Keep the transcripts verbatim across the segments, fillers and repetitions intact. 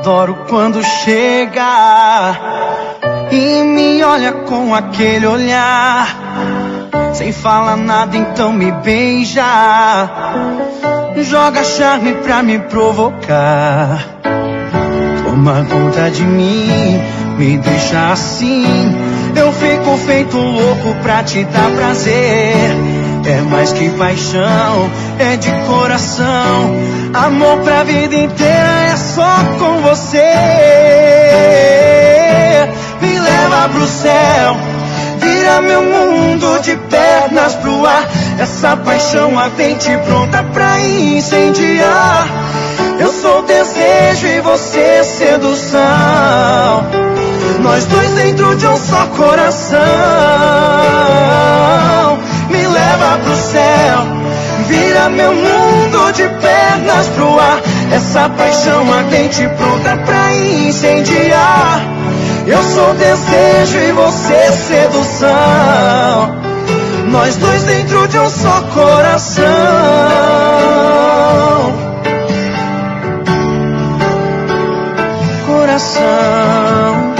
adoro quando chega e me olha com aquele olhar, sem falar nada, então me beija, joga charme pra me provocar. Toma conta de mim, me deixa assim, eu fico feito louco pra te dar prazer. É mais que paixão, é de coração, amor pra vida inteira é só com você. Me leva pro céu, vira meu mundo de pernas pro ar. Essa paixão ardente pronta pra incendiar. Eu sou desejo e você sedução, nós dois dentro de um só coração. Me leva pro céu, vira meu mundo de pernas pro ar. Essa paixão ardente pronta pra incendiar. Eu sou desejo e você sedução, nós dois dentro de um só coração. Coração.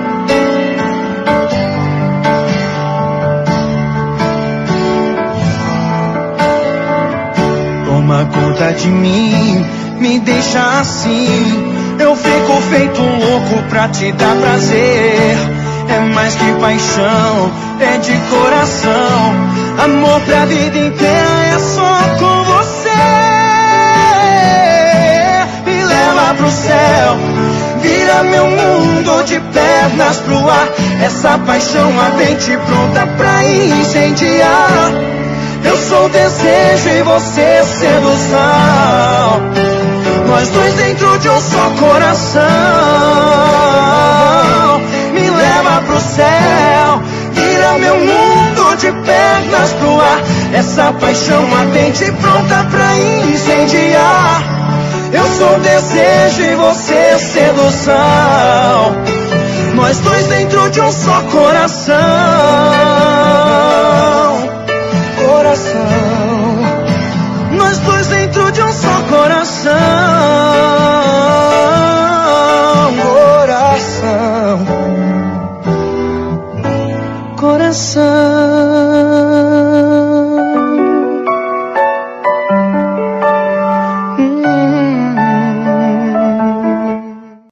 Toma conta de mim, me deixa assim, eu fico feito louco pra te dar prazer. É mais que paixão, é de coração, amor pra vida inteira é só com você. Me leva pro céu, vira meu mundo de pernas pro ar. Essa paixão ardente pronta pra incendiar. Eu sou desejo e você sedução, nós dois dentro de um só coração. Me leva pro céu, vira meu mundo de pernas pro ar. Essa paixão ardente pronta pra incendiar. Eu sou desejo e você sedução, nós dois dentro de um só coração. Coração, nós dois dentro de um só coração.